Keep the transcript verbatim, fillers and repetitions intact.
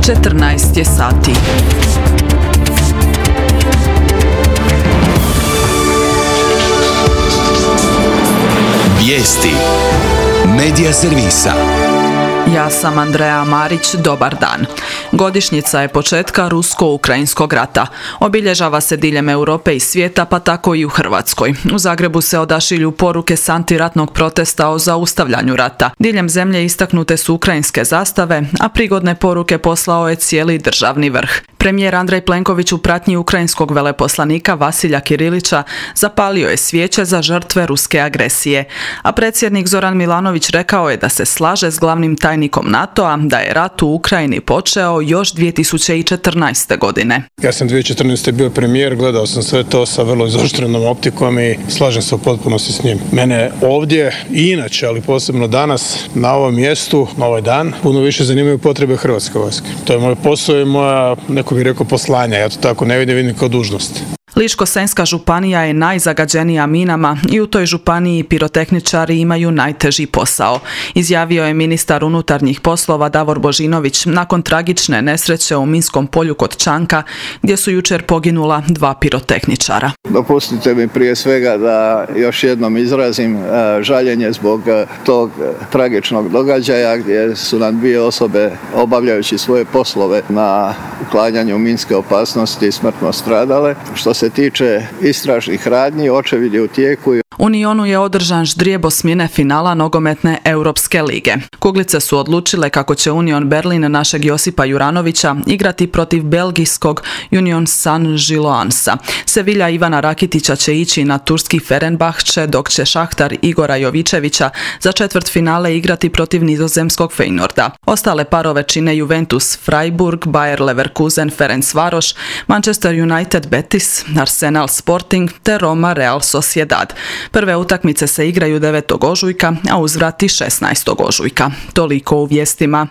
četrnaest je sati. Vijesti Medija servisa. Ja sam Andreja Marić, dobar dan. Godišnjica je početka rusko-ukrajinskog rata. Obilježava se diljem Europe i svijeta, pa tako i u Hrvatskoj. U Zagrebu se odašilju poruke s antiratnog protesta o zaustavljanju rata. Diljem zemlje istaknute su ukrajinske zastave, a prigodne poruke poslao je cijeli državni vrh. Premijer Andrej Plenković u pratnji ukrajinskog veleposlanika Vasilja Kirilića zapalio je svijeće za žrtve ruske agresije, a predsjednik Zoran Milanović rekao je da se slaže s glavnim tajnikom NATO-a da je rat u Ukrajini počeo još dvije tisuće četrnaeste. godine. Ja sam dvije tisuće četrnaeste. bio premijer, gledao sam sve to sa vrlo izoštrenom optikom i slažem se u potpunosti s njim. Mene ovdje i inače, ali posebno danas, na ovom mjestu, na ovaj dan, puno više zanimaju potrebe Hrvatske vojske. To je moj posao i moja, neko bih rekao, poslanja. Ja to tako ne vidim, vidim kao dužnost. Ličko-senjska županija je najzagađenija minama i u toj županiji pirotehničari imaju najteži posao, izjavio je ministar unutarnjih poslova Davor Božinović nakon tragične nesreće u minskom polju kod Čanka, gdje su jučer poginula dva pirotehničara. Dopustite mi prije svega da još jednom izrazim žaljenje zbog tog tragičnog događaja gdje su nam dvije osobe obavljajući svoje poslove na uklanjanju minske opasnosti smrtno stradale. Što se tiče istražnih radnji, očevid je u tijeku. U Unionu je održan ždrijeb osmine finala nogometne Europske lige. Kuglice su odlučile kako će Union Berlin našeg Josipa Juranovića igrati protiv belgijskog Union Saint-Gilloansa. Sevilla Ivana Rakitića će ići na turski Fenerbahče, dok će Šahtar Igora Jovičevića za četvrtfinale igrati protiv nizozemskog Feynorda. Ostale parove čine Juventus Freiburg, Bayer Leverkusen Ferencvaroš, Manchester United Betis, Arsenal Sporting te Roma Real Sociedad. Prve utakmice se igraju devetog ožujka, a uzvrati šesnaestog ožujka. Toliko u vijestima.